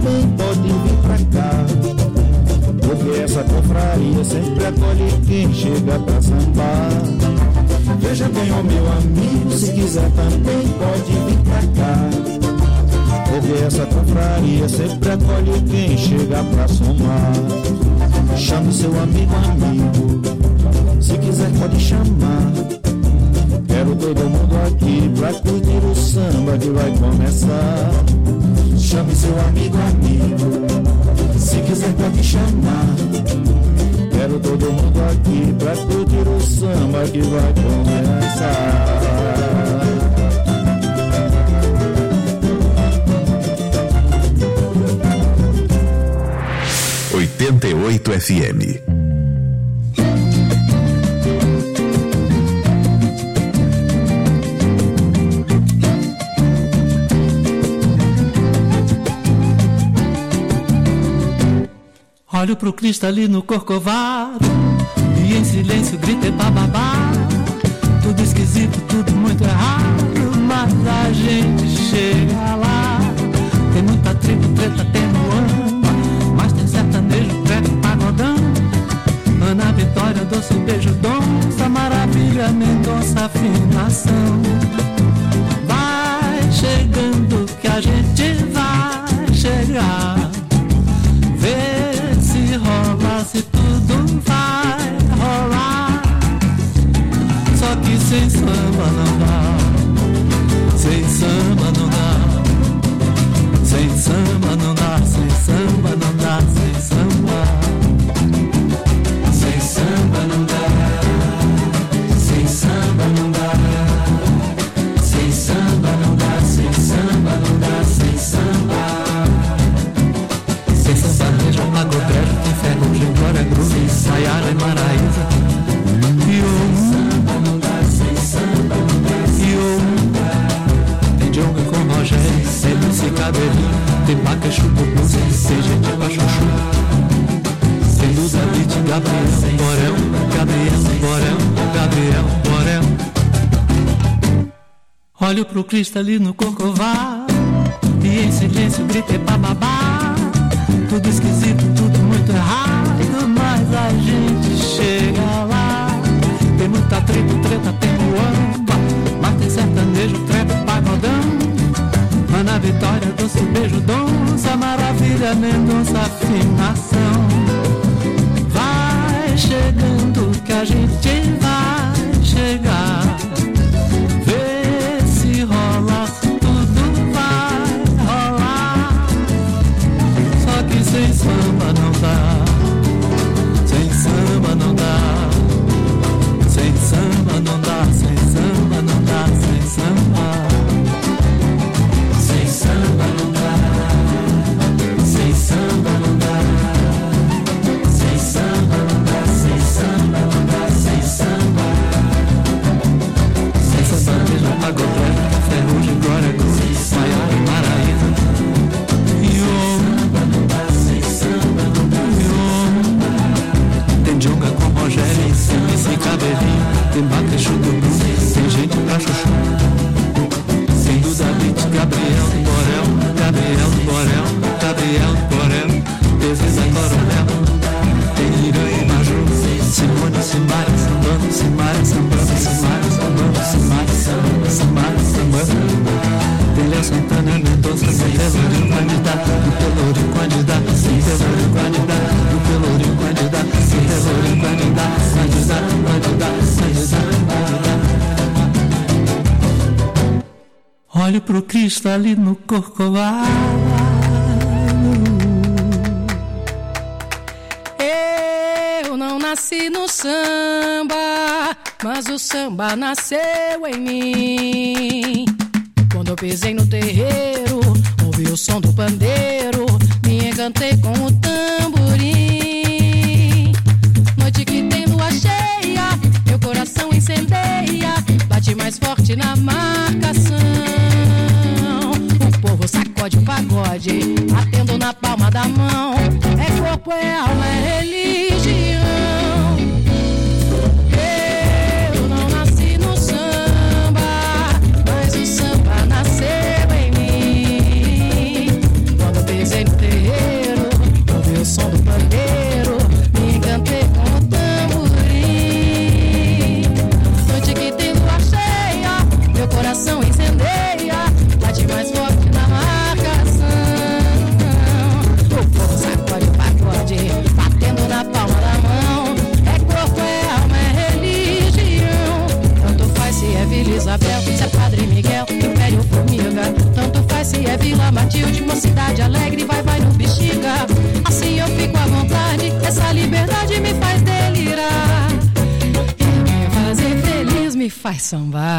também pode vir pra cá, porque essa confraria sempre acolhe quem chega pra sambar. Veja bem, ó meu amigo, se quiser também pode vir pra cá, porque essa confraria sempre acolhe quem chega pra somar. Chame seu amigo, se quiser pode chamar. Quero todo mundo aqui pra curtir o samba que vai começar. Chame seu amigo, se quiser pode chamar. Quero todo mundo aqui pra curtir o samba que vai começar. 88 FM. Olho pro cristalino corcovado e em silêncio grito bababá. Tudo esquisito, tudo muito errado, mas a gente chega lá. Tem muita tribo, treta, tem muamba, mas tem sertanejo, treco, pagodão. Ana Vitória, doce, beijo, donça, maravilha, Mendonça, afinação. Vai chegando que a gente vai chegar. Vê se rola, se tudo vai rolar. Só que sem samba não dá, sem samba não dá, sem samba não dá, sem samba não dá, sem samba, sem samba não dá, sem samba não dá, sem samba não dá, sem samba não dá, sem samba. Sem sertanejo, pagodeiro, tem ferrugem, glória, groove, Sayara e Maraísa. E o samba não dá, sem samba não dá, sem samba. Tem Djonga com Rogério, tem MC Cabelinho, tem Baca, Chububu, tem gente pra chuchu. Tem Duda, Beat, Gabriel, Borel, Gabriel, Borel, Gabriel, Borel. Olho pro cristalino corcovado e em silêncio grito bababá. Tudo esquisito, tudo muito errado, mas a gente chega lá. Tem muita tribo, treta, tem muamba, mas tem sertanejo, treco, pagodão. Ana Vitória, doce, beijo, donça, maravilha, Mendonça, afinação. Vai chegando que a gente vai chegar. Vê se rola, se tudo vai rolar. Só que sem samba não dá, sem samba não dá, sem samba não dá, sem samba não dá, sem samba, sem samba não dá, sem samba não dá, sem samba não dá, sem samba não dá, sem samba, sem sertanejo, pagodé, ferrugem, glória, groove, Sayara e Maraísa. Tem Djonga com Rogério, tem MC Cabelinho, tem Baca, Chububu, tem gente pra chuchu. Tem Duda, Beat, Gabriel, Borel, Gabriel, Borel, Gabriel, Borel, Pesquisa, Coronel. Tem Irã e Maju, Simone, Simara, sambando, Simara, sambando, Simara, sambando, Simara, sambando, Simara, sambando. Tem Léo Santana, Mendonça, sem Pelourinho, candidato, no Pelourinho, candidato, sem Pelourinho, candidato, no Pelourinho, candidato, sem Pelourinho, candidato, candidato, candidato, candidato. Olho pro cristalino corcovado. Eu não nasci no samba, mas o samba nasceu em mim. Quando eu pisei no terreiro, ouvi o som do pandeiro, me encantei com o tamborim. Noite que tem lua cheia, meu coração incendeia, bate mais forte na marcação. O povo sacode o pagode, batendo na palma da mão. É corpo, é alma, é religião. Eu não nasci no samba, mas o samba nasceu em mim. Quando eu pisei no terreiro, Matilde, mocidade alegre, vai, vai no bexiga. Assim eu fico à vontade, essa liberdade me faz delirar. Quer me fazer feliz, me faz sambar.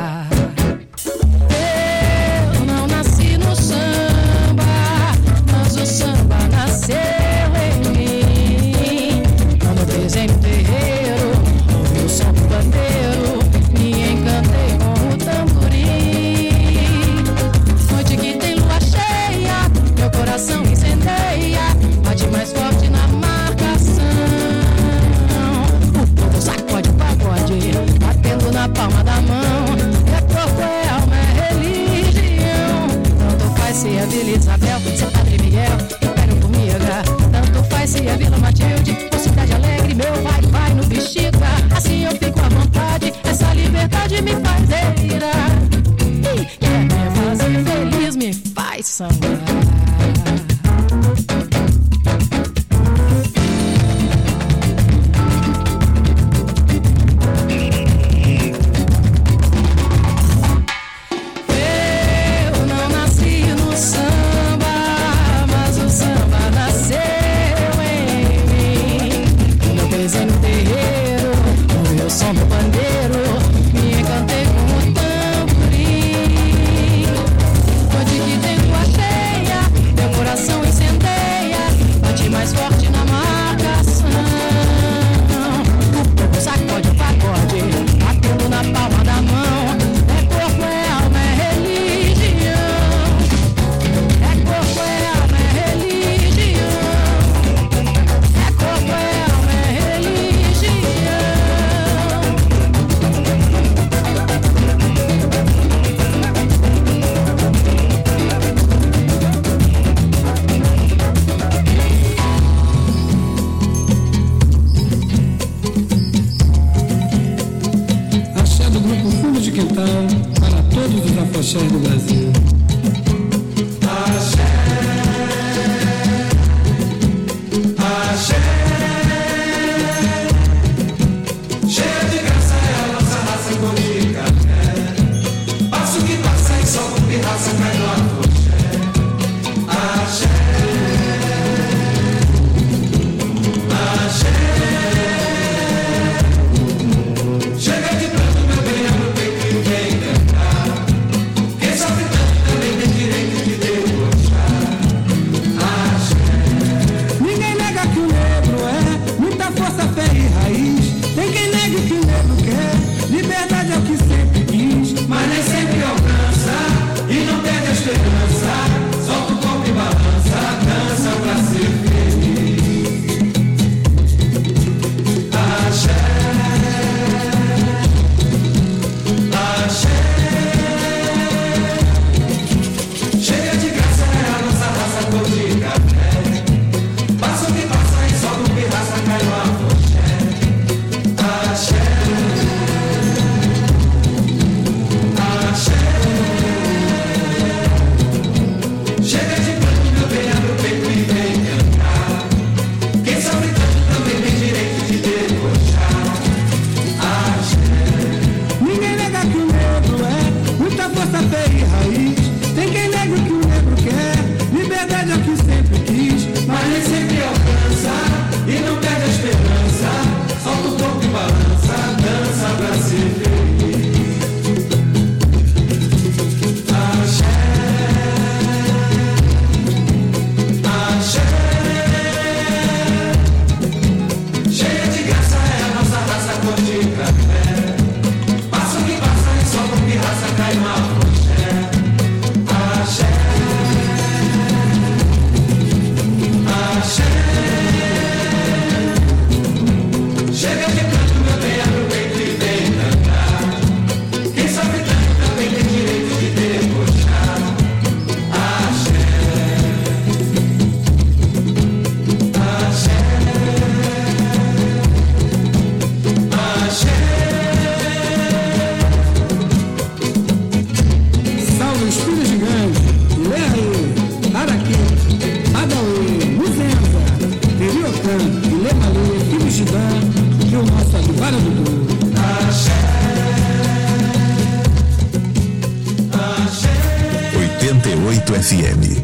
Eu não nasci no samba, mas o samba nasceu em mim. Quando pisei no terreiro, ouvi o som do bandeiro, me encantei com o tamborim. Noite que tem lua cheia, meu coração incendeia, bate mais forte na marcação. O povo sacode o pagode, batendo na palma da mão. É corpo, é alma, é religião. Tanto faz se é Vila Isabel, se é Padre Miguel, Império Formiga. Tanto faz se é Vila Matilde, ou Cidade Alegre, meu vai, vai no bexiga. Assim eu fico à vontade, essa liberdade me faz delirar. E quer me fazer feliz, me faz sambar.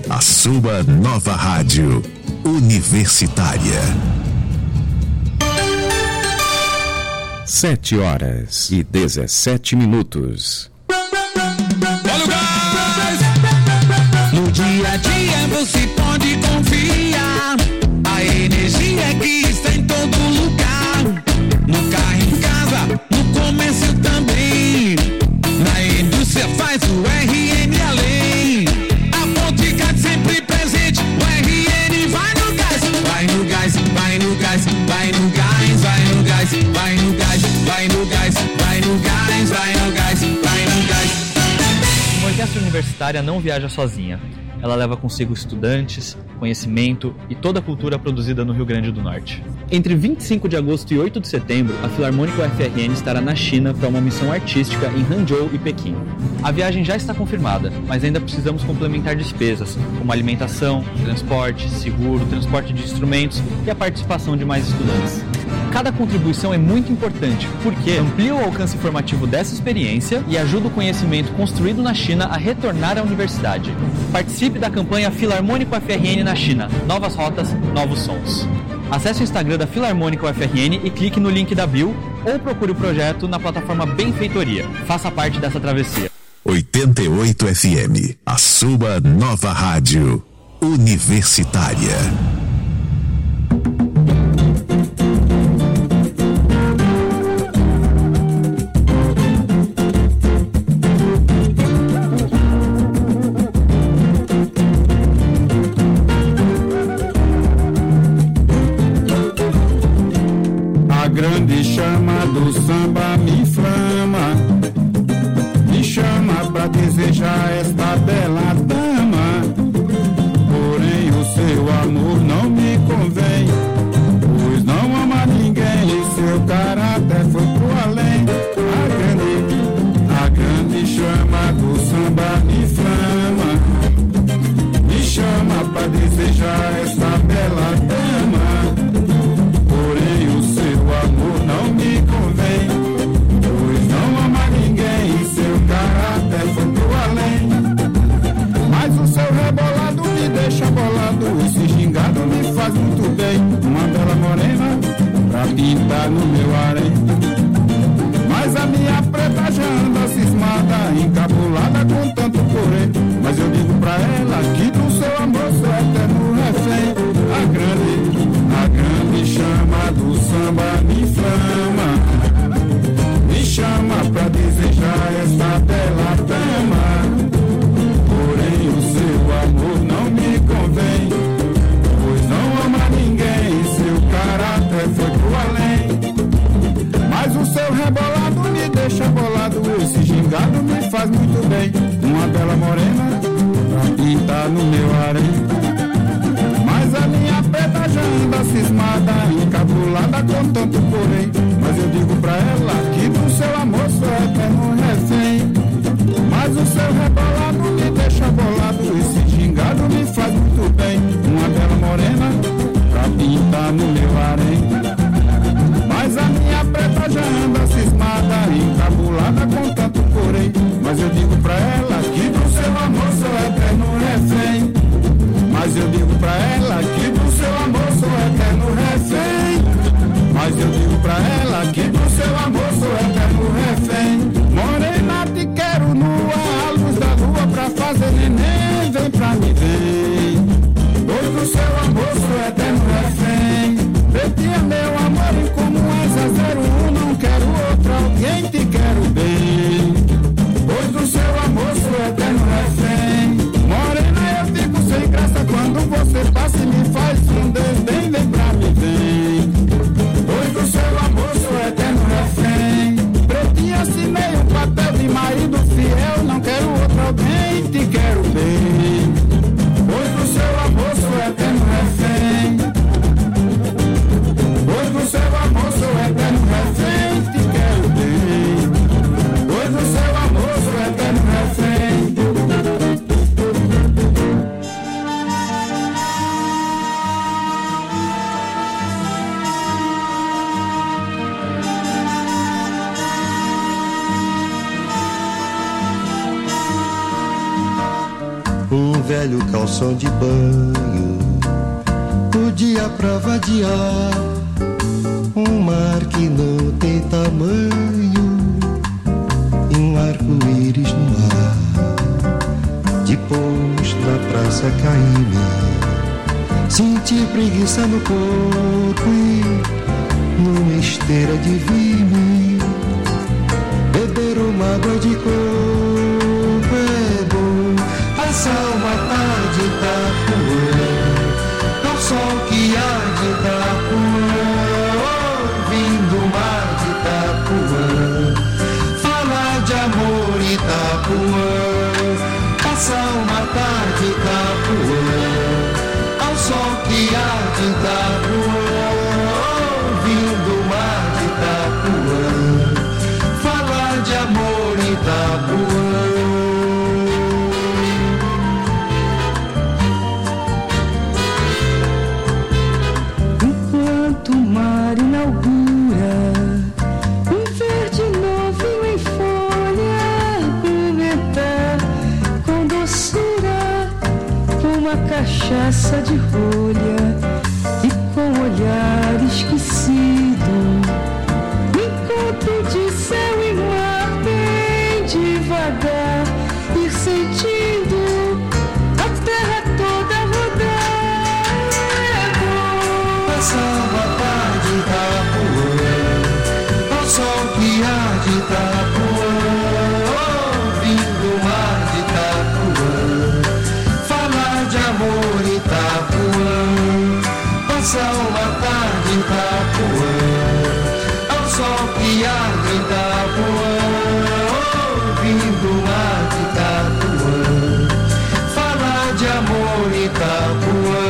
a sua nova rádio universitária. 7h17. Olha o gás! No dia a dia você pode confiar. A energia que está em todo lugar. No carro, em casa, no comércio também. Na indústria faz o RN além. A fonte gás sempre presente. O RN vai no gás. Vai no gás, vai no gás, vai no gás, vai no gás, vai no gás, vai no gás, vai no gás, vai no gás, vai no gás. Uma orquestra universitária não viaja sozinha. Ela leva consigo estudantes, conhecimento e toda a cultura produzida no Rio Grande do Norte. Entre 25 de agosto e 8 de setembro, a Filarmônica UFRN estará na China para uma missão artística em Hangzhou e Pequim. A viagem já está confirmada, mas ainda precisamos complementar despesas, como alimentação, transporte, seguro, transporte de instrumentos e a participação de mais estudantes. Cada contribuição é muito importante, porque amplia o alcance informativo dessa experiência e ajuda o conhecimento construído na China a retornar à universidade. Participe da campanha Filarmônica UFRN na China. Novas rotas, novos sons. Acesse o Instagram da Filarmônica UFRN e clique no link da bio ou procure o projeto na plataforma Benfeitoria. Faça parte dessa travessia. 88 FM, a sua nova rádio universitária. Grande chama do samba me inflama, me chama pra desejar esta bela dama. Porém o seu amor não me convém, pois não ama ninguém e seu caráter foi pro além. A grande chama do samba me inflama, me chama pra desejar esta bela dama. Porém o seu amor não me convém, pois não ama ninguém e seu caráter foi pro além. Mas o seu rebolado me deixa bolado, esse gingado me faz muito bem. Uma bela morena pra pintar no meu harém. Mas a minha preta já anda cismada, encabulada com tanto porém. Mas eu digo pra ela que do seu amor sou eterno refém. A grande chama do samba me inflama, me chama pra desejar esta bela dama. Porém o seu amor não me convém, pois não ama ninguém e seu caráter foi pro além. Mas o seu rebolado me deixa bolado, esse gingado me faz muito bem. Uma bela morena pra pintar no meu harém. Mas a minha preta já anda cismada, encabulada com tanto porém. Mas eu digo pra ela que do seu amor sou eterno refém. Mas o seu rebolado me deixa bolado, esse gingado me faz muito bem. Uma bela morena pra pintar no meu harém. Mas a minha preta já anda cismada, encabulada com tanto porém. Mas eu digo pra ela que do seu amor sou eterno refém. Mas eu digo pra ela que do seu amor sou eterno refém. Mas eu digo pra ela que do seu amor sou eterno refém. Morena, te quero nua, a luz da lua. velho calção de banho, o dia pra vadiar, um mar que não tem tamanho, e um arco-íris no ar. Depois na praça Caíme, senti preguiça no corpo e numa esteira de vinho, beber uma água de coco é bom. Passar uma tarde em Itapuã, ao sol que há de Itapuã, ouvindo o mar de Itapuã, falar de amor Itapuã. Passar uma tarde em Itapuã, ao sol que há de Itapuã, ouvindo o mar de Itapuã, falar de amor Itapuã. Enquanto o mar inaugura um verde novinho em folha, pimentar com doçura, uma cachaça de rolha e com olhar esquecido, encontro de céu e mar bem devagar, ir sentindo a terra toda rodar. É bom passar uma tarde em Itapuã, ao sol que há de Itapuã, ouvindo o mar de Itapuã, falar de amor Itapuã. Passar uma tarde em Itapuã, ao sol que há de Itapuã, ouvindo o mar de Itapuã, falar de amor Itapuã.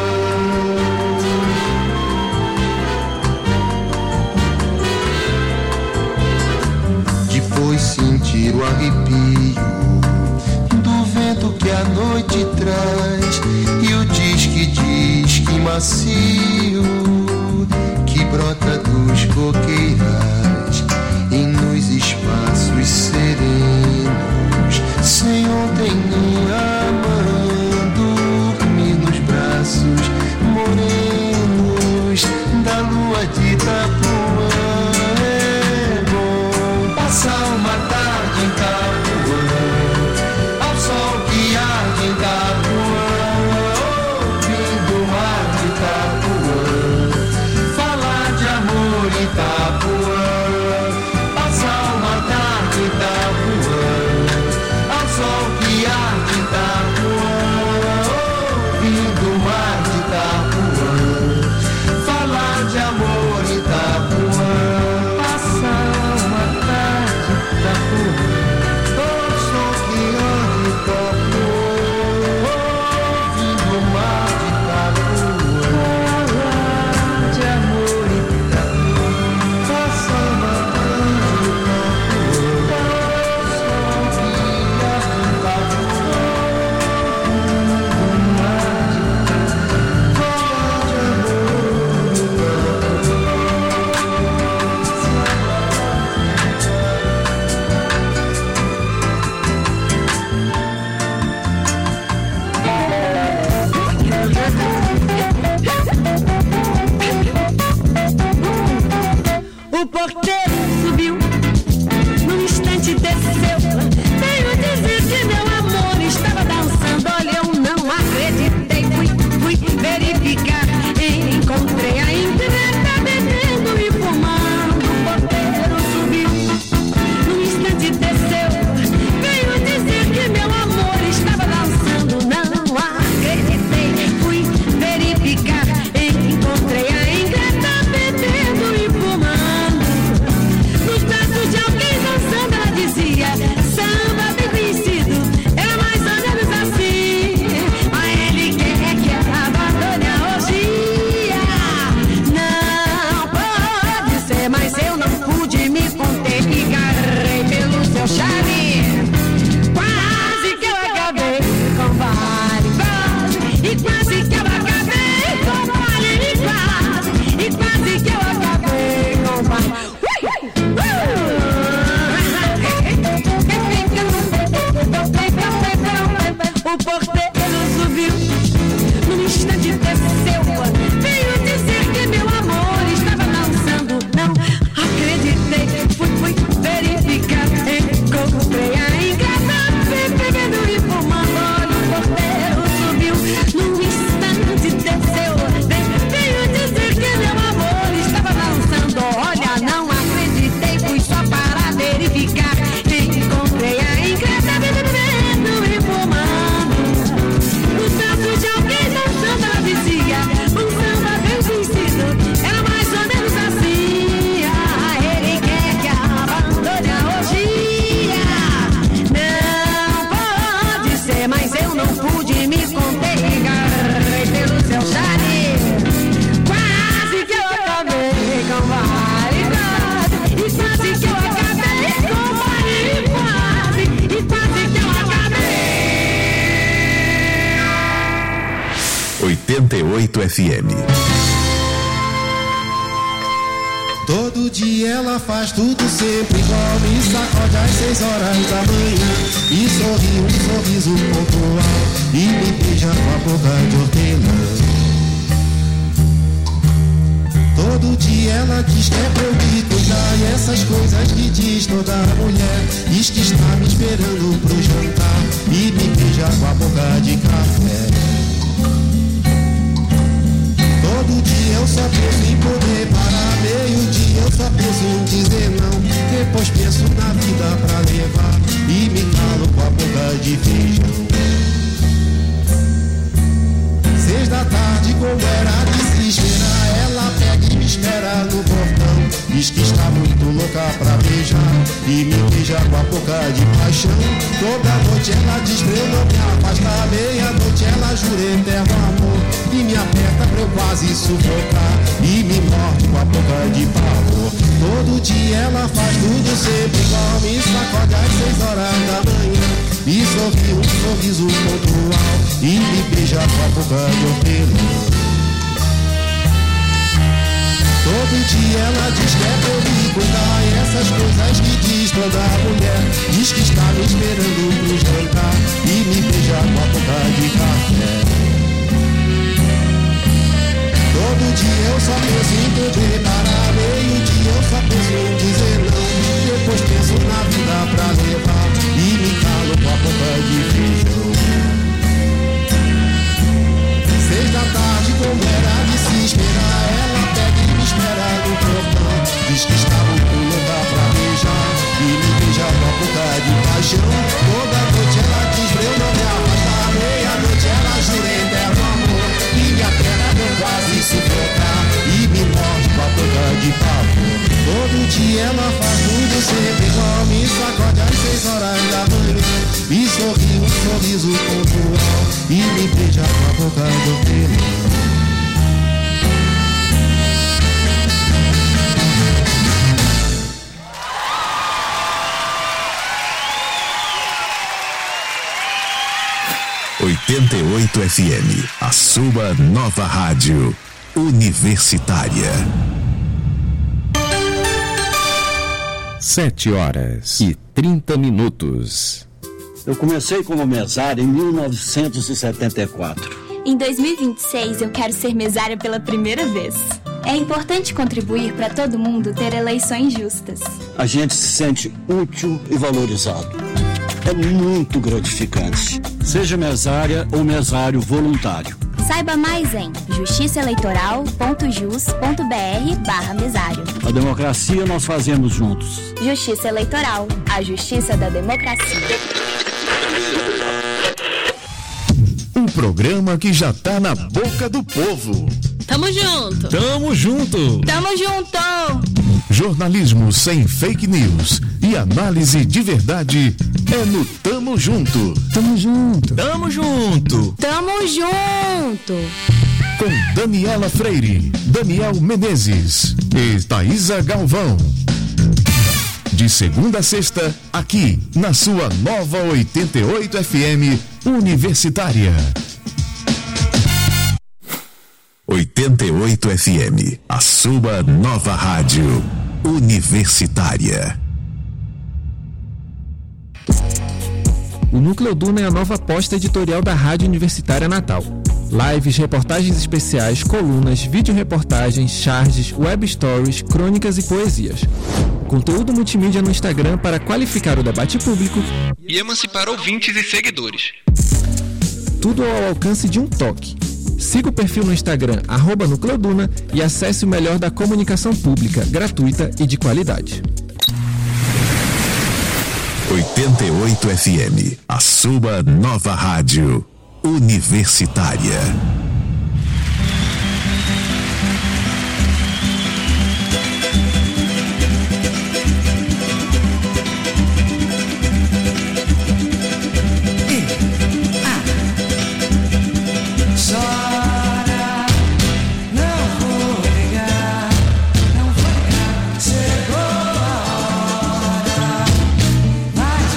Depois sentir o arrepio do vento que a noite traz e o disque macio que brota dos coqueirais e nos espaços serenos, sem ontem nem amanhã, dormir nos braços morenos da lua de Itapuã. É bom passar uma tarde em Itapuã, ao sol que há de Itapuã, ouvindo o mar de Itapuã, falar de amor 88 FM. Todo dia ela faz tudo sempre igual. Me sacode às 6 horas da manhã e sorri um sorriso pontual e me beija com a boca de hortelã. Todo dia ela diz que é pra eu me cuidar e essas coisas que diz toda mulher. Diz que está me esperando pro jantar e me beija com a boca de café. Todo dia eu só penso em poder parar, meio-dia eu só penso em dizer não. Depois penso na vida pra levar e me calo com a boca de feijão. 6 da tarde, como era de se esperar, ela pega e me espera no portão. Diz que está muito louca pra beijar e me beija com a boca de paixão. Toda noite ela diz pra eu não me afastar, meia-noite ela jura eterno amor e me aperta pra eu quase sufocar e me morde com a boca de pavor. Todo dia ela faz tudo sempre igual. Me sacode às 6 horas da manhã e sorri um sorriso pontual e me beija com a boca de hortelã. Todo dia ela diz que é pra eu me cuidar e essas coisas que diz toda mulher. Diz que está me esperando pro jantar e me beija com a boca de café. Todo dia eu só penso em poder parar, meio-dia eu só penso em dizer não. Depois penso na vida pra levar e me calo com a boca de feijão. 6 da tarde, como era de se esperar, ela pega e me espera no portão. Diz que está muito louca pra beijar e me beija com a boca de paixão. Toda noite ela diz pra eu não me afastar, meia-noite ela jura eterno amor e me aperta pra eu quase sufocar e me morde com a boca de pavor. Todo dia ela faz tudo sempre igual. Me sacode às 6 horas da manhã e sorri um sorriso pontual e me beija com a boca de hortelã. ...88 FM, a sua nova rádio universitária. 7h30. Eu comecei como mesária em 1974. Em 2026 eu quero ser mesária pela primeira vez. É importante contribuir para todo mundo ter eleições justas. A gente se sente útil e valorizado. É muito gratificante. Seja mesária ou mesário voluntário. Saiba mais em justiçaeleitoral.jus.br/mesário. A democracia nós fazemos juntos. Justiça Eleitoral, a justiça da democracia. Um programa que já tá na boca do povo. Tamo junto! Tamo junto! Tamo junto! Jornalismo sem fake news e análise de verdade é no Tamo Junto. Tamo junto. Tamo junto! Tamo junto! Com Daniela Freire, Daniel Menezes e Thaísa Galvão. De segunda a sexta, aqui na sua nova 88 FM Universitária. 88 FM, a sua nova rádio universitária. O Núcleo Duna é a nova aposta editorial da Rádio Universitária Natal. Lives, reportagens especiais, colunas, vídeo-reportagens, charges, web stories, crônicas e poesias. Conteúdo multimídia no Instagram para qualificar o debate público E emancipar ouvintes e seguidores. Tudo ao alcance de um toque. Siga o perfil no Instagram @NúcleoDuna e acesse o melhor da comunicação pública, gratuita e de qualidade. 88 FM, a sua nova rádio universitária.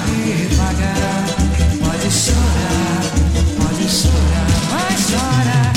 Pode chorar, mas chora.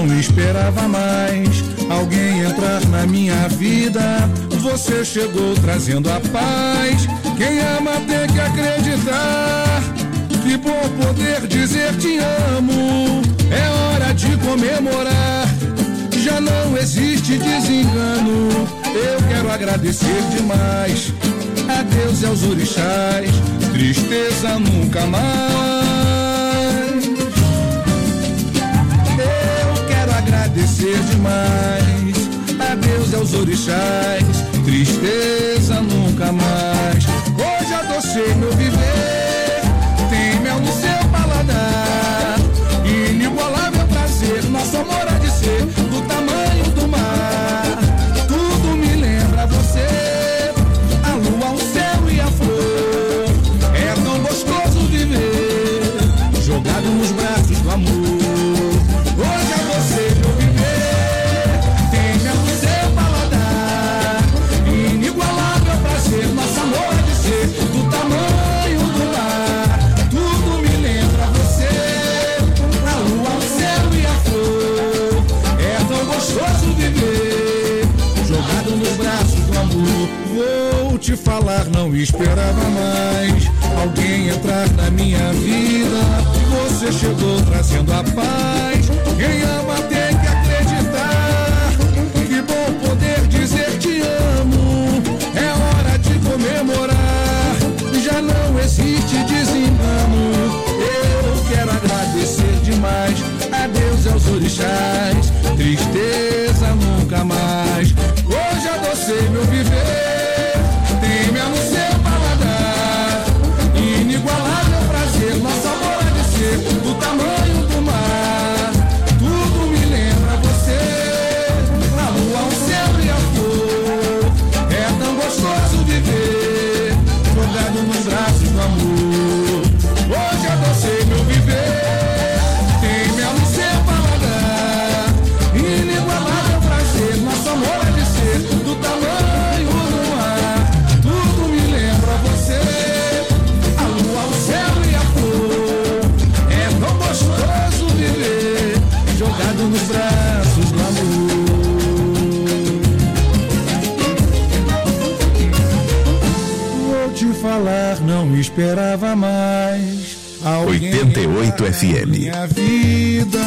não esperava mais alguém entrar na minha vida. Você chegou trazendo a paz. Quem ama tem que acreditar. Que bom poder dizer te amo. É hora de comemorar. Já não existe desengano. Eu quero agradecer demais a Deus e aos orixás. Tristeza nunca mais. Eu quero agradecer demais a Deus e aos orixás. Tristeza nunca mais. Hoje adocei meu viver. Tem mel no seu paladar. Inigualável prazer. Nosso amor há de ser do tamanho do mar. Tudo me lembra você. A lua, o céu e a flor. É tão gostoso viver jogado nos braços do amor. Hoje é você meu viver. Tem mel no seu paladar. Inigualável prazer. Nosso amor há de ser do tamanho do mar. Tudo me lembra você. A lua, o céu e a flor. É tão gostoso viver jogado nos braços do amor. Vou te falar, não esperava mais alguém entrar na minha vida. Você chegou trazendo a paz. Quem ama tem que acreditar. Que bom poder dizer te amo. É hora de comemorar. Já não existe desengano. Eu quero agradecer demais a Deus e aos orixás. Tristeza nunca mais. Hoje adocei meu viver. Tem mel no seu paladar. Inigualável prazer. Nosso amor há de ser do tamanho do mar. Tudo me lembra você. A lua, o céu e a flor. É tão gostoso viver jogado nos braços do amor. Hoje adocei meu viver. Tem mel no seu paladar. Inigualável prazer. Nosso amor há de ser do tamanho do mar. Tudo me lembra você. A lua, o céu e a flor. É tão gostoso viver jogado nos braços do amor. Vou te falar, não esperava mais alguém 88 entrar FM. na minha vida.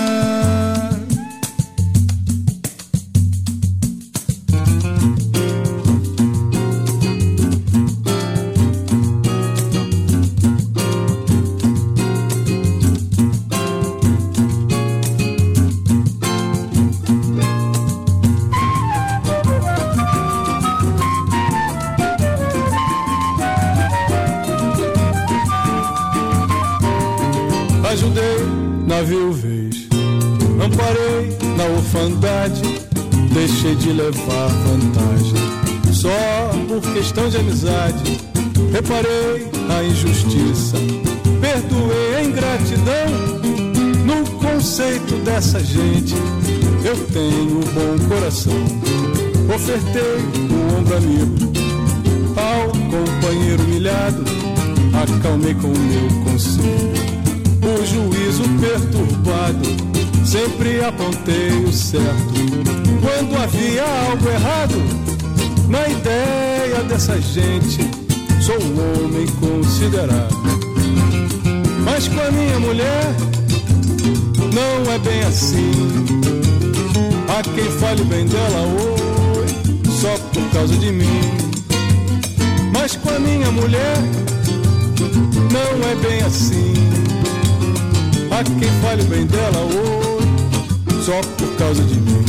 Ajudei na viuvez, amparei na orfandade, deixei de levar vantagem, só por questão de amizade. Reparei a injustiça, perdoei a ingratidão. No conceito dessa gente, eu tenho um bom coração. Ofertei o ombro amigo ao companheiro humilhado, acalmei com o meu conselho o juízo perturbado, sempre apontei o certo quando havia algo errado. Na ideia dessa gente, sou um homem considerado. Mas com a minha mulher, não é bem assim. Há quem fale bem dela hoje, só por causa de mim. Mas com a minha mulher, não é bem assim. Há quem fale bem dela hoje, só por causa de mim.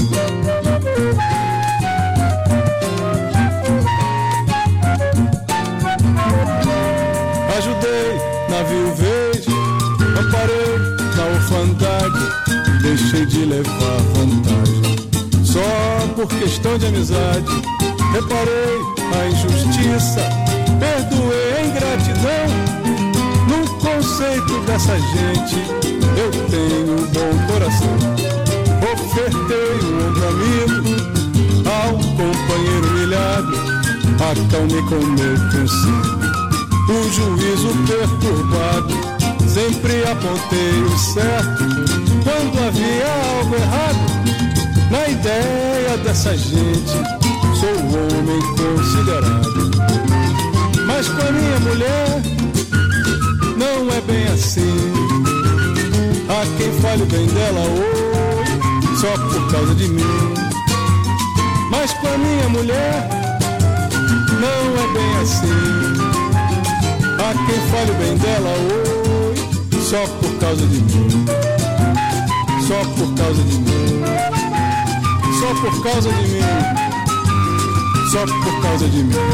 Ajudei na viuvez, amparei na orfandade, deixei de levar vantagem, só por questão de amizade. Reparei a injustiça, perdoei a ingratidão. No conceito dessa gente, eu tenho um bom coração. Ofertei um ombro amigo ao companheiro humilhado, acalmei com meu conselho o juízo perturbado. Sempre apontei o certo quando havia algo errado na ideia dessa gente, sou um homem considerado. Mas com a minha mulher não é bem assim. Há quem fale bem dela hoje só por causa de mim. Mas com a minha mulher não é bem assim. Há quem fale bem dela hoje só por causa de mim. Só por causa de mim. Só por causa de mim. Só por causa de mim.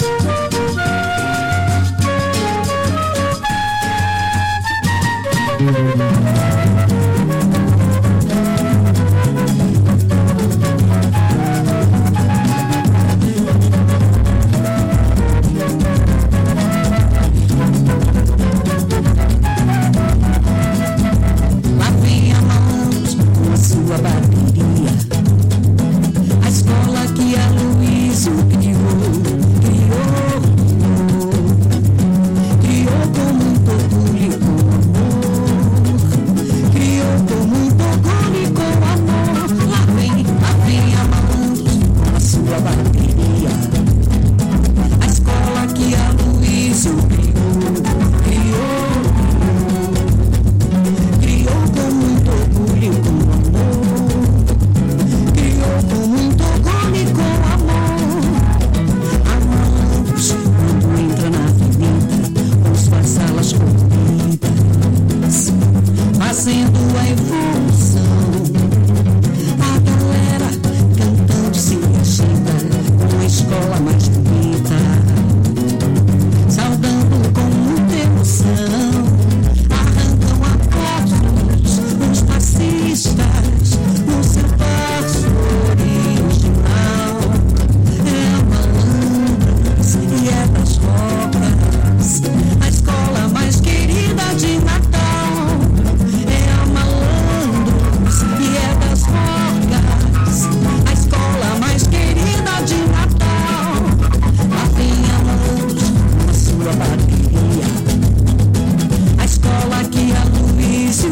Lá vem a Malandro com a sua bateria. A escola que a Luísio criou com muito orgulho e com amor. Criou com muito orgulho e com amor. Lá vem a Malandro com a sua bateria. A escola que a Luísio criou com muito orgulho e com amor. Criou com muito orgulho e com amor. A Malandros, quando entra na avenida, com suas salas coloridas, fazendo a evolução. A galera cantando se agita, com a escola mais bonita, saudando com muita emoção. Arrancam aplausos os passistas no seu passo original. É a Malandras e é das Rocas, a escola mais querida de Natal. É a Malandros e é das Rocas, a escola mais querida de Natal. Lá vem a Malandros com a sua bateria. A escola que a Luísio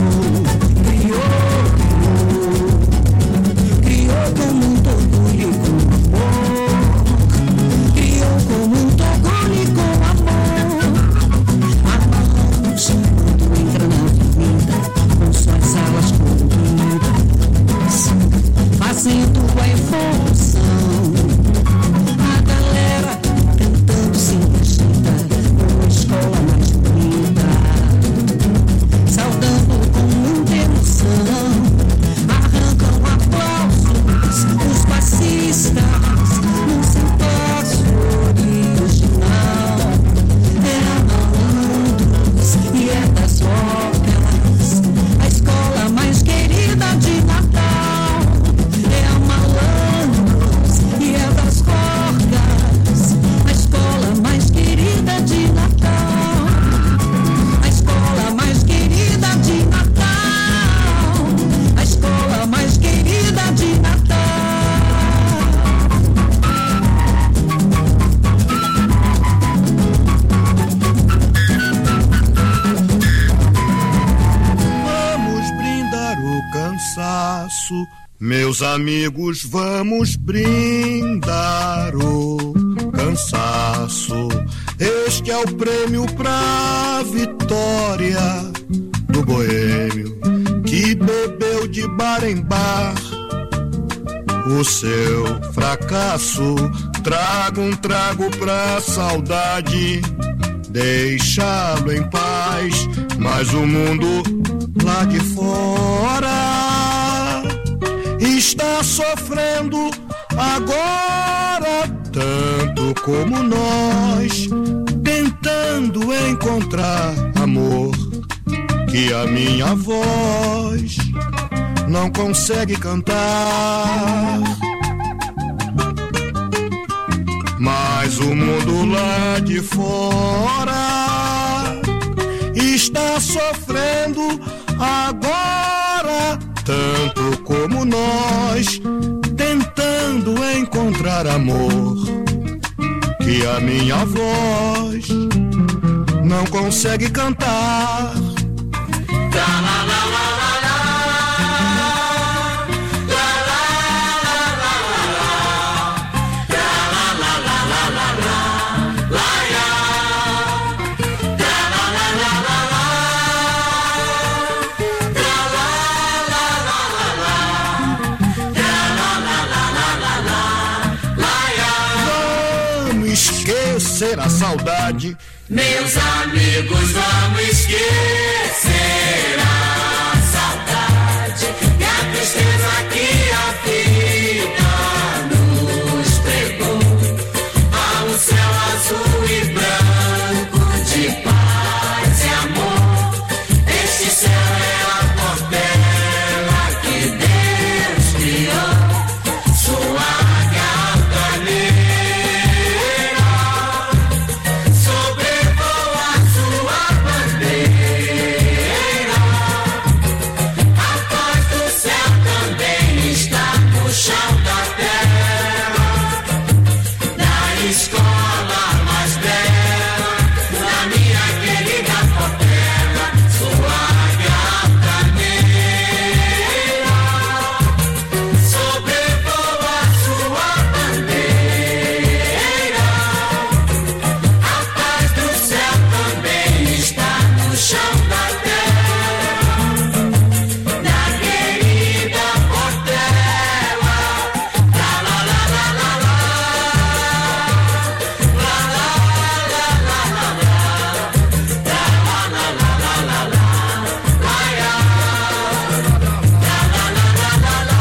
criou com muito orgulho e com amor. Criou com muito orgulho e com amor. A Malandros, quando entra na avenida, com suas salas coloridas, fazendo a evolução. A galera cantando se agita, com a escola mais bonita, saudando com muita emoção. Arrancam aplausos os passistas no seu passo original. É a Malandros e é das Rocas, a escola mais querida de Natal. É a Malandros e é das Rocas, a escola mais querida de Natal. A escola mais querida de Natal. A escola mais querida de Natal. Vamos brindar o cansaço, meus amigos, vamos brindar o cansaço. Este é o prêmio pra vitória do boêmio que bebeu de bar em bar o seu fracasso. Traga um trago pra saudade, deixá-lo em paz. Mas o mundo lá de fora está sofrendo agora, tanto como nós, tentando encontrar amor que a minha voz não consegue cantar. Mas o mundo lá de fora está sofrendo agora, tanto como nós, tentando encontrar amor que a minha voz não consegue cantar. saudade. Meus amigos, vamos esquecer a saudade e a tristeza que a vida nos pregou. Há um céu azul e branco de paz e amor. Este céu é a portela que Deus criou. Sua altaneira sobrevoa sua bandeira. A paz do céu também está no chão da terra, na escola mais bela, na minha querida portela. Sua altaneira sobrevoa sua bandeira. A paz do céu também está no chão da terra, na querida portela. La la la la la la, la la la la la la, la la la la la la, laia. La la la la la la,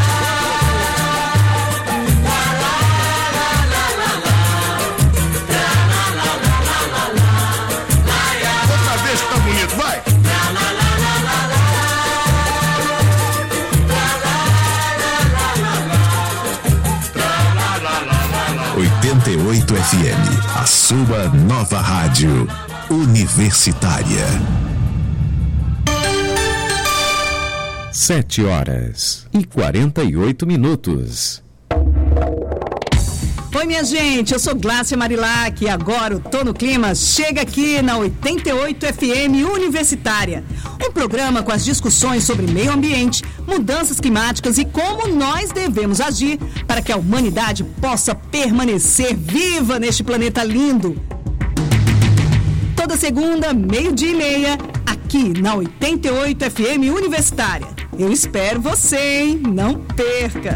la la la la la la, la la la la la la, laia. Outra vez que tá bonito, vai! La la la la la la, la la la la la la. 88 FM, a sua nova rádio universitária. 7h48. Oi, minha gente, eu sou Glácia Marilac e agora o Tô no Clima chega aqui na 88 FM Universitária. Um programa com as discussões sobre meio ambiente, mudanças climáticas e como nós devemos agir para que a humanidade possa permanecer viva neste planeta lindo. Toda segunda, 12:30, aqui na 88 FM Universitária. Eu espero você, hein? Não perca!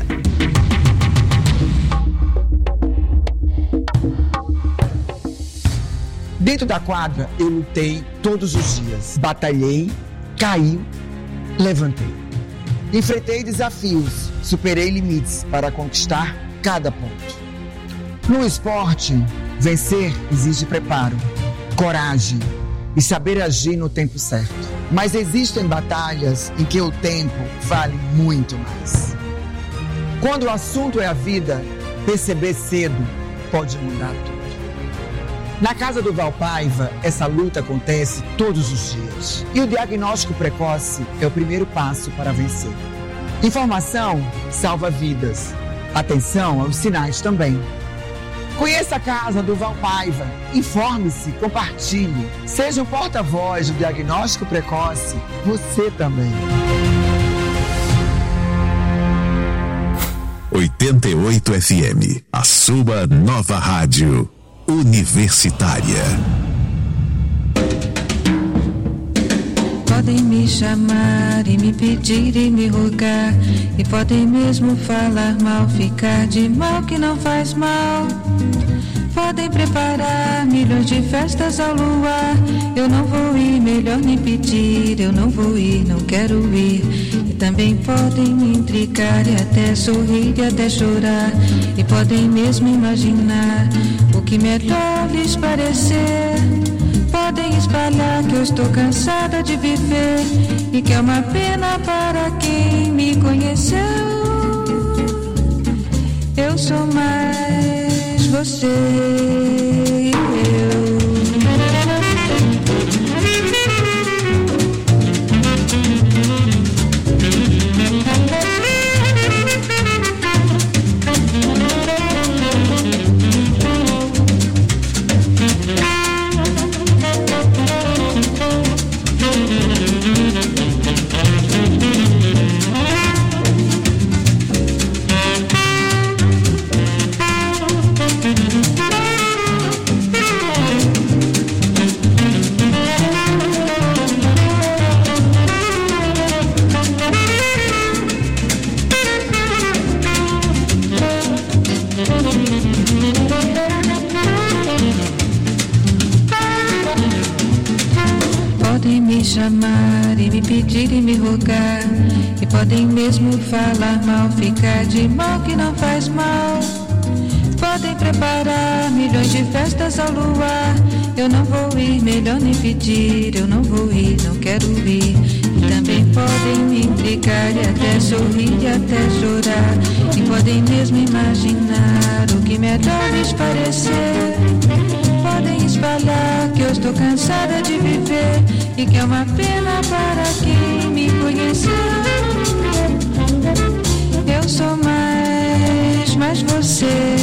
Dentro da quadra, eu lutei todos os dias. Batalhei, caí, levantei. Enfrentei desafios, superei limites para conquistar cada ponto. No esporte, vencer exige preparo, coragem e saber agir no tempo certo. Mas existem batalhas em que o tempo vale muito mais. Quando o assunto é a vida, perceber cedo pode mudar tudo. Na casa do Valpaiva, essa luta acontece todos os dias. E o diagnóstico precoce é o primeiro passo para vencer. Informação salva vidas. Atenção aos sinais também. Conheça a casa do Valpaiva. Informe-se, compartilhe. Seja um porta-voz do diagnóstico precoce. Você também. 88 FM, a sua nova rádio universitária. Podem me chamar e me pedir e me rogar, e podem mesmo falar mal, ficar de mal que não faz mal. Podem preparar milhões de festas ao luar, eu não vou ir, melhor nem pedir, eu não vou ir, não quero ir. E também podem me intrigar e até sorrir e até chorar, e podem mesmo imaginar o que melhor lhes parecer. Podem espalhar que eu estou cansada de viver e que é uma pena para quem me conheceu. Eu sou mais você e eu. podem me chamar e me pedir e me rogar, e podem mesmo falar mal, ficar de mal que não faz mal. Podem preparar milhões de festas ao luar, eu não vou ir, melhor nem pedir, eu não vou ir, não quero ir. E também podem me implicar e até sorrir e até chorar, e podem mesmo imaginar o que melhor lhes parecer. Podem espalhar que eu estou cansada de viver e que é uma pena para quem me conheceu. Eu sou mais você.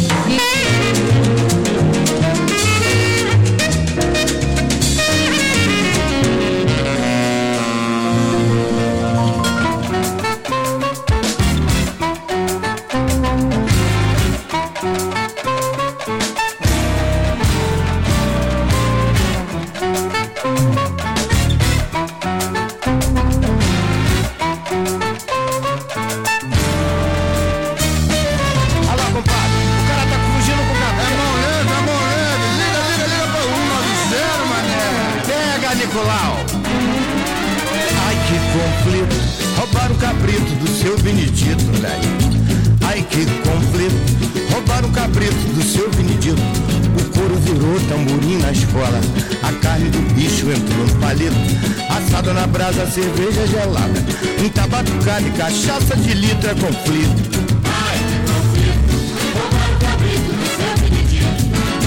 Ai que conflito, roubaram o cabrito do seu Benedito, velho. Ai que conflito, roubaram o cabrito do seu Benedito. O couro virou tamborim na escola, a carne do bicho entrou no palito. Assado na brasa, cerveja gelada, muita batucada e cachaça de litro é conflito. Ai que conflito, roubaram o cabrito do seu Benedito.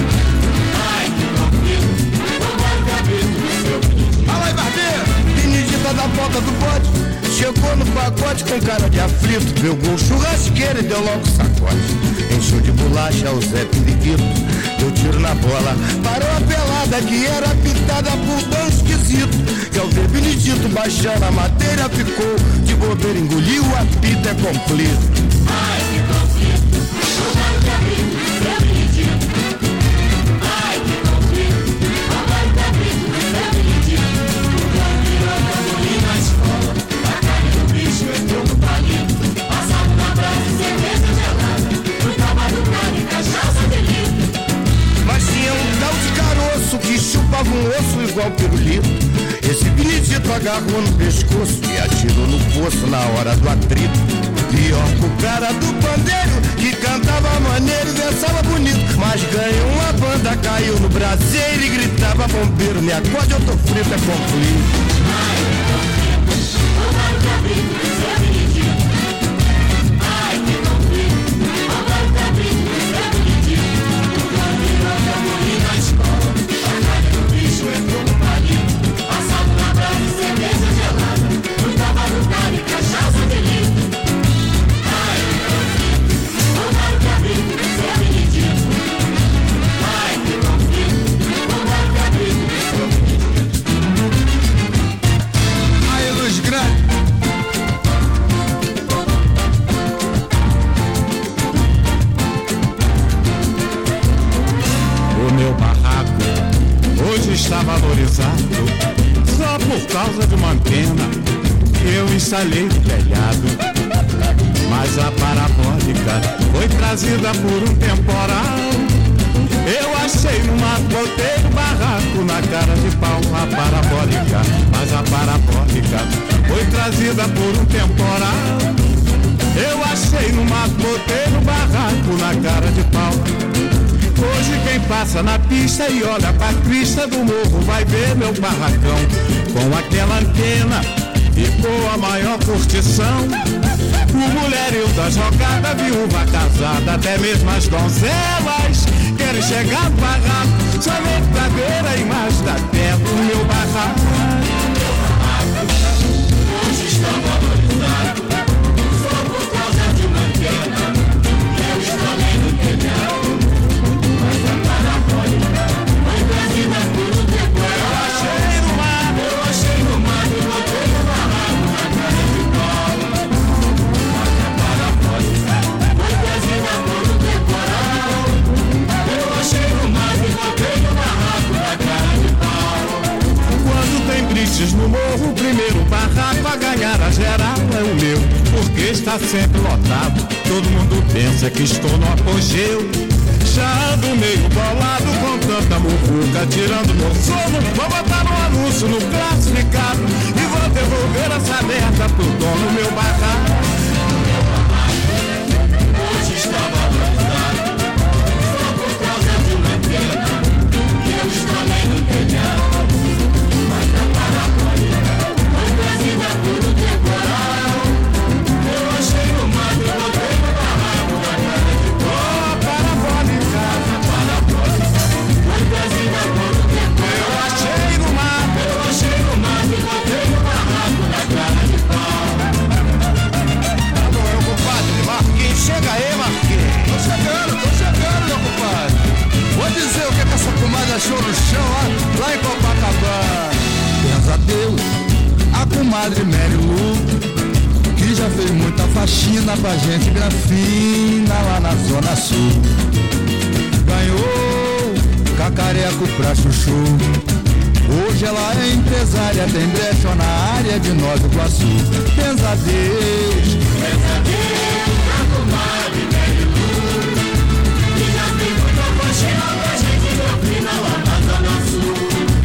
Ai que conflito, roubaram o cabrito do seu Benedito. Fala aí, barbeiro! Benedita da ponta do bote chegou no pacote com cara de aflito, pegou o churrasqueiro e deu logo sacote. Encheu de bolacha o Zé Periquito, deu tiro na bola, parou a pelada que era pintada por tão esquisito. Que ao ver Benedito baixando a madeira ficou de bobeira, engoliu a pita, é conflito. Ai que conflito, roubaram o cabrito do seu Benedito. Ai que conflito, roubaram o cabrito do seu Benedito. O cão virou tamborim na escola, a carne do bicho entrou no palito. Passado na brasa e cerveja gelada, muita batucada e cachaça de litro. Mas tinha um tal de caroço que chupava um osso igual pirulito. Esse Benedito agarrou no pescoço e atirou no poço na hora do atrito. Pior que o cara do pandeiro, que cantava maneiro e dançava bonito, mas ganhou uma banda, caiu no braseiro e gritava: bombeiro, me acorde, eu tô frito, é conflito. Ai que conflito, roubaram o cabrito do seu Benedito. Ai que conflito, roubaram o cabrito do seu Benedito. O cão virou tamborim na escola, a carne do bicho entrou no palito. Passado na brasa e cerveja gelada, muita batucada e cachaça de litro. Ai que conflito, roubaram o cabrito do seu Benedito. Ai que conflito, roubaram o cabrito do seu Benedito. Aí, Luz Grande. O meu barraco hoje está valorizado só por causa de uma antena que eu instalei no telhado. Mas a parabólica foi trazida por um temporal. Eu achei no mato, botei no barraco na cara de pau a parabólica. Mas a parabólica foi trazida por um temporal. Eu achei no mato, botei no barraco na cara de pau. Hoje quem passa na pista e olha pra crista do morro vai ver meu barracão com aquela antena, ficou a maior curtição. O mulherio da jogada, viúva casada, até mesmo as donzelas querem chegar no barraco, somente pra ver a imagem da terra do meu barraco. Hoje está valorizado só por causa de uma antena. Eu instalei no telhado. Mas a parabólica foi trazida por um temporal. Eu achei no mar e botei no barraco na cara de pau. Mas a parabólica foi trazida por um temporal. Eu achei no mar e botei no barraco na cara de pau. Quando tem brisas no morro, o primeiro barraco a ganhar a geral é o meu, porque está sempre lotado. Todo mundo pensa que estou no apogeu. debochado, meio bolado, com tanta muvuca, tirando meu sono. Vou botar um anúncio no classificado e vou devolver essa merda pro dono meu barraco. Hoje está valorizado, só por causa de uma encrenca que eu instalei no telhado. Mas a parabólica foi trazida por um temporal. Eu achei no mato, eu botei no barraco da cara de pó. Parabólica, foi trazida por um temporal. Eu achei no mato, e botei no barraco da cara de pau. Alô, meu compadre, Marquinhos, chega aí, Marquinhos. Tô chegando, meu compadre. Vou dizer o que essa comadre achou no chão lá em Copacabana. Graças a Deus, a comadre Mary Lu, que já fez muita faxina pra gente grafina lá na Zona Sul. Ganhou cacareco pra chuchu. Hoje ela é empresária, tem brecha na área de Nova Iguaçu. Pesadeus, a comadre Mary Lu, que já fez muita faxina pra gente grafina lá na Zona Sul.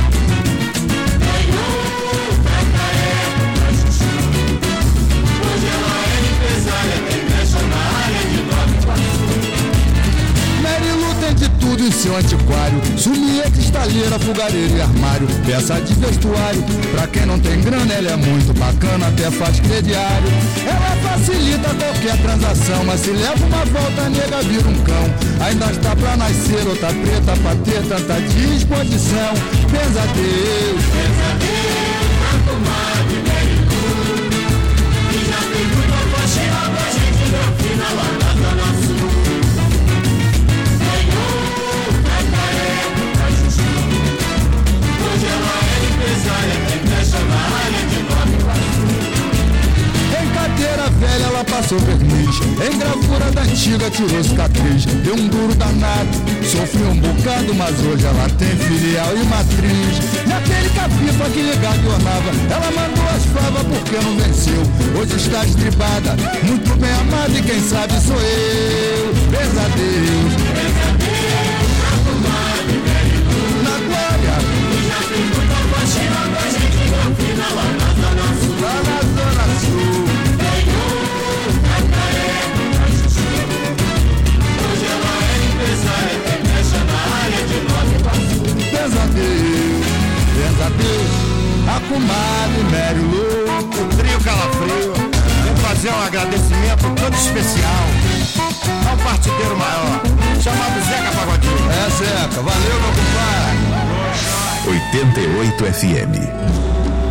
Ganhou cacareco pra chuchu. Hoje ela é empresária, tem brecha na área de Nova Iguaçu. Mary Lu tem de tudo em seu antiquário: sumiê, cristaleira, fogareiro e armário. Peça de vestuário, pra quem não tem grana ela é muito bacana, até faz crediário. Ela facilita qualquer transação, mas se leva uma volta a nega vira um cão. Ainda está pra nascer outra preta pra ter tanta disposição. Pesadeus, a comadre Mary Lu, que já tem muita faxina pra gente grafina lá na Zona Sul. Hoje ela é empresária, tem brecha na área de Nova Iguaçu. Em cadeira velha ela passou verniz, em gravura da antiga tirou cicatriz. Deu um duro danado, sofreu um bocado, mas hoje ela tem filial e matriz. Naquele capipa que ligado e ornava, ela mandou as favas porque não venceu. Hoje está estribada, muito bem amada, e quem sabe sou eu. Pesadeus, a comadre Mary Lu, na glória, e já fez muita faxina pra gente grafina lá na Zona Sul. Lá na Zona Sul. Ganhou cacareco pra chuchu. Hoje ela é empresária, tem brecha na área de Nova Iguaçu. Pesadeus, a comadre Mary Lu, o trio Calafrio. Vem fazer um agradecimento todo especial ao partideiro maior, chamado Zeca Pagodinho. É, Zeca, valeu, meu compadre. 88 FM.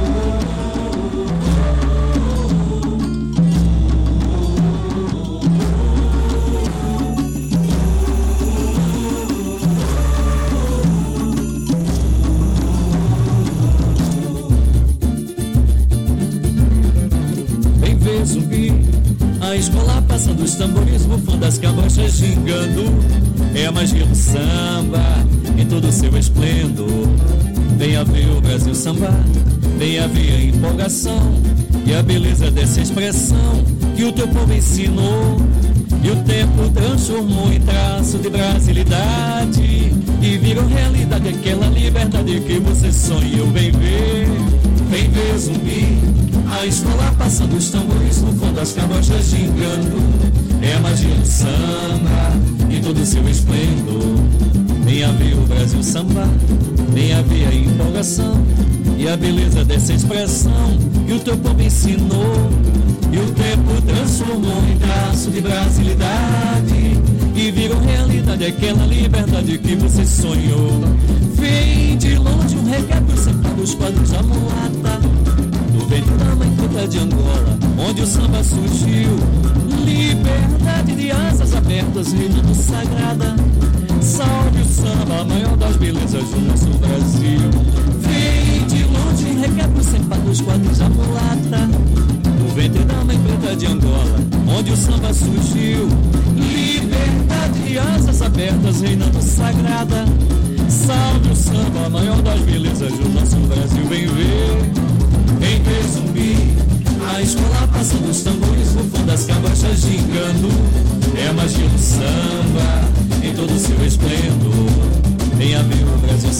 Zumbi, a escola passando os tambores, bufando as cabrochas gingando. É a magia do samba em todo o seu esplendor. Venha ver o Brasil sambar, venha ver a empolgação e a beleza dessa expressão que o teu povo ensinou. E o tempo transformou em traço de brasilidade e virou realidade aquela liberdade que você sonhou. Vem ver Zumbi, a escola passando os tambores no fundo das cabrochas gingando. É a magia do samba em todo o seu esplendor. Venha ver o Brasil sambar, venha ver a empolgação e a beleza dessa expressão que o teu povo ensinou. E o tempo transformou em traço de brasilidade e virou realidade aquela liberdade que você sonhou. Vem de longe um requebro sentado os quadros da mulata, do ventre da mãe preta de Angola, onde o samba surgiu. Liberdade de asas abertas, reinando sagrada. Salve o samba, a maior das belezas do nosso Brasil. Vem de longe um requebro sentado os quadros da mulata, do ventre da mãe preta de Angola, onde o samba surgiu. Liberdade de asas abertas, reinando sagrada. Salve o samba, a maior das belezas do nosso Brasil. Vem ver Zumbi, a escola passando os tambores, no fundo das cabachas gingando. É a magia do samba em todo o seu esplendor.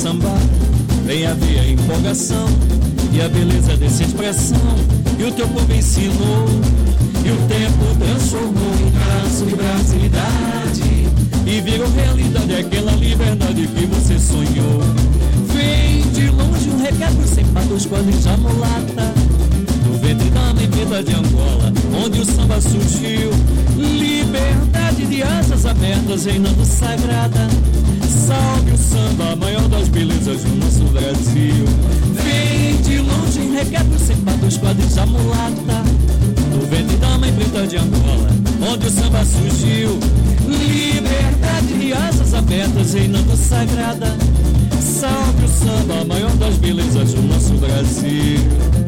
sambar. Vem haver a empolgação e a beleza dessa expressão, e o teu povo ensinou, e o tempo transformou em traço de brasilidade, e virou realidade aquela liberdade que você sonhou. Vem de longe um requebro sem patos, quadrilha mulata, no ventre da mãe preta de Angola, onde o samba surgiu. Liberdade de asas abertas, reinando sagrada. Salve o samba, a maior das belezas do nosso Brasil. Vem de longe em requebro sem patos, quadrilha mulata, no ventre da mãe preta de Angola, onde o samba surgiu. Liberdade de asas abertas, reinando sagrada. Salve o samba, a maior das belezas do nosso Brasil.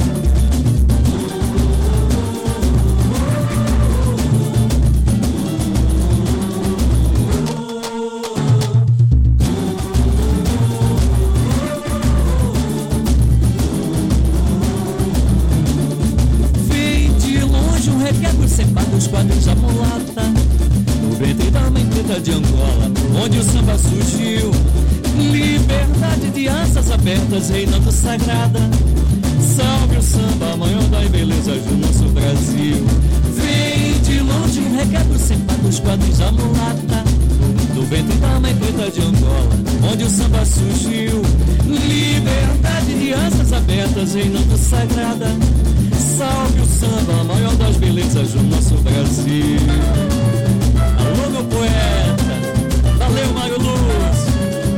Os quadros da mulata, no ventre da mãe preta de Angola, onde o samba surgiu. Liberdade de asas abertas, reinando sagrada. Salve o samba, a maior das belezas do nosso Brasil. Vem de longe um requebro sem patos, quadros da mulata, no ventre da mãe preta de Angola, onde o samba surgiu. Liberdade de asas abertas, reinando sagrada. Salve o samba, a maior das belezas do nosso Brasil. Alô, meu poeta, valeu, Mário Lúcio.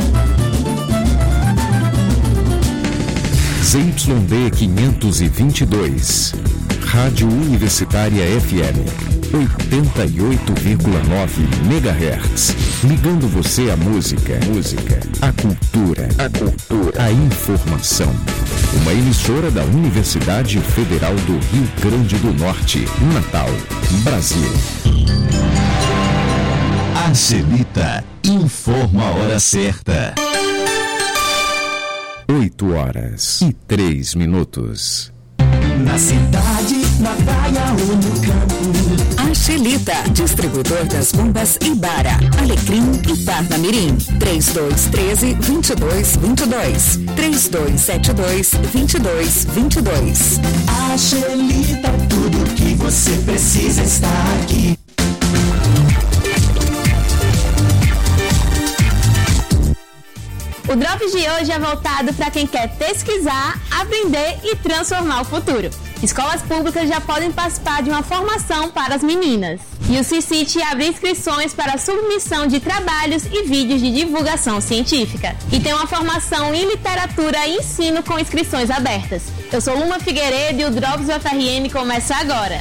ZYD 522, Rádio Universitária FM, 88,9 MHz, ligando você à música, à cultura, à informação. Uma emissora da Universidade Federal do Rio Grande do Norte, Natal, Brasil. Angelita informa a hora certa. 8h03. Na cidade, na praia ou no campo. Angelita, distribuidor das bombas Ibara, Alecrim e Parnamirim. 3213-2222. 3272-2222. Angelita, tudo que você precisa está aqui. O Drops de hoje é voltado para quem quer pesquisar, aprender e transformar o futuro. Escolas públicas já podem participar de uma formação para as meninas. E o CICIT abre inscrições para a submissão de trabalhos e vídeos de divulgação científica. E tem uma formação em literatura e ensino com inscrições abertas. Eu sou Luma Figueiredo e o Drops UFRN começa agora.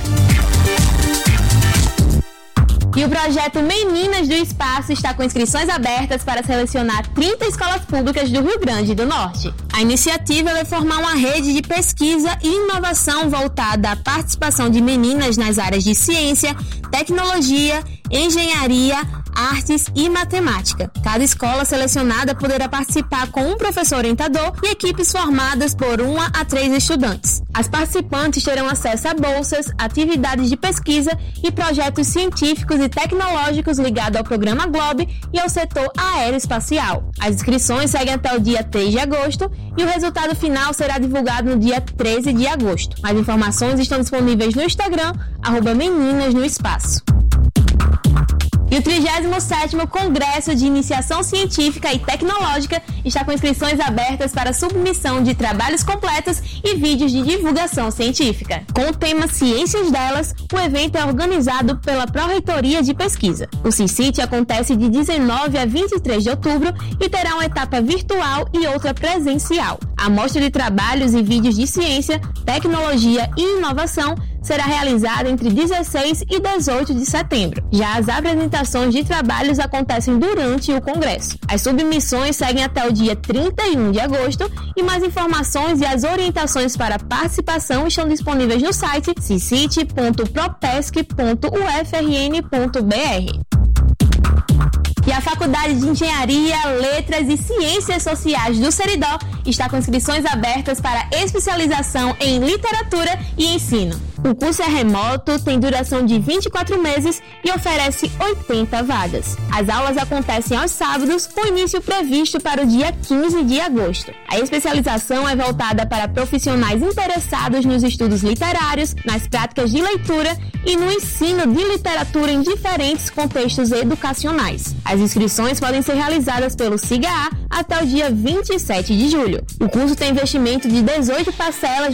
E o projeto Meninas do Espaço está com inscrições abertas para selecionar 30 escolas públicas do Rio Grande do Norte. A iniciativa vai formar uma rede de pesquisa e inovação voltada à participação de meninas nas áreas de ciência, tecnologia, engenharia, artes e matemática. Cada escola selecionada poderá participar com um professor orientador e equipes formadas por 1 a 3 estudantes. As participantes terão acesso a bolsas, atividades de pesquisa e projetos científicos e tecnológicos ligados ao programa Globe e ao setor aeroespacial. As inscrições seguem até o dia 3 de agosto e o resultado final será divulgado no dia 13 de agosto. Mais informações estão disponíveis no Instagram, @Meninas no Espaço. E o 37º Congresso de Iniciação Científica e Tecnológica está com inscrições abertas para submissão de trabalhos completos e vídeos de divulgação científica. Com o tema Ciências Delas, o evento é organizado pela Pró-Reitoria de Pesquisa. O CICIT acontece de 19 a 23 de outubro e terá uma etapa virtual e outra presencial. A mostra de trabalhos e vídeos de ciência, tecnologia e inovação será realizada entre 16 e 18 de setembro. Já as apresentações de trabalhos acontecem durante o Congresso. As submissões seguem até o dia 31 de agosto e mais informações e as orientações para participação estão disponíveis no site cicit.propesc.ufrn.br. E a Faculdade de Engenharia, Letras e Ciências Sociais do Seridó está com inscrições abertas para especialização em literatura e ensino. O curso é remoto, tem duração de 24 meses e oferece 80 vagas. As aulas acontecem aos sábados, com início previsto para o dia 15 de agosto. A especialização é voltada para profissionais interessados nos estudos literários, nas práticas de leitura e no ensino de literatura em diferentes contextos educacionais. As inscrições podem ser realizadas pelo SIGA-A até o dia 27 de julho. O curso tem investimento de 18 parcelas